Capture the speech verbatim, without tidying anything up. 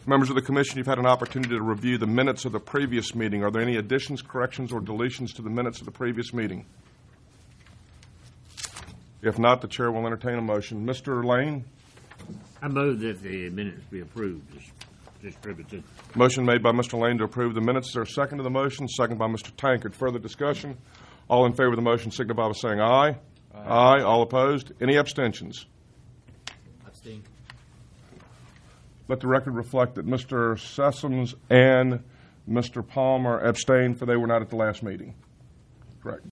Members of the commission, you've had an opportunity to review the minutes of the previous meeting. Are there any additions, corrections, or deletions to the minutes of the previous meeting? If not, the chair will entertain a motion. Mister Lane? I move that the minutes be approved, dis- distributed. Motion made by Mister Lane to approve the minutes. Is there a second to the motion? Second by Mister Tankard. Further discussion? All in favor of the motion signify by saying aye. Aye. Aye. All opposed? Any abstentions? Abstain. Let the record reflect that Mister Sessoms and Mister Palmer abstained, for they were not at the last meeting. Correct.